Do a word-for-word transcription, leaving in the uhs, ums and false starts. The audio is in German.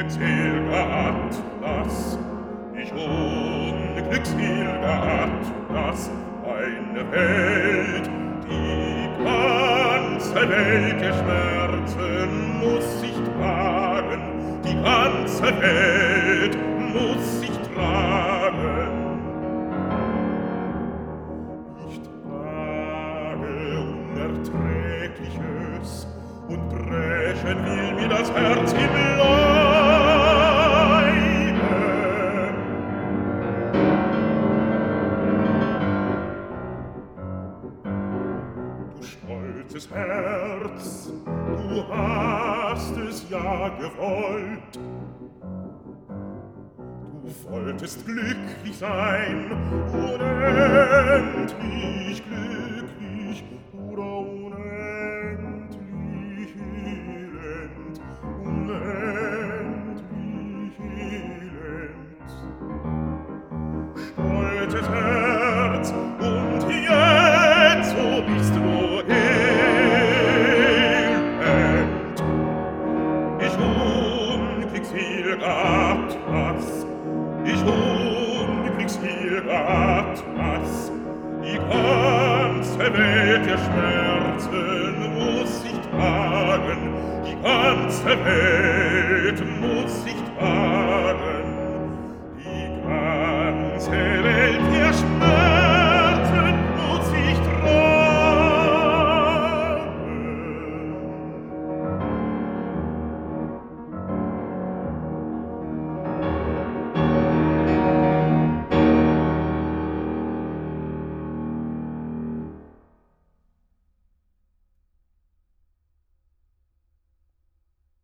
unglücksel'ger Atlas, ich unglücksel'ger Atlas, eine Welt, die ganze Welt der Schmerzen muss sich tragen, die ganze Welt muss sich tragen. Ich trage Unerträgliches und brechen will mir das Herz im Leibe. Du stolzes Herz, du hast es ja gewollt. Du wolltest glücklich sein, unendlich glücklich oder unendlich elend, unendlich elend. Stolzes Herz, und jetzt, so bist du elend. Ich unglücksel'ger Atlas, ich unglücksel'ger Atlas, die ganze Welt der Schmerzen muss sich tragen, die ganze Welt muss sich tragen, die ganze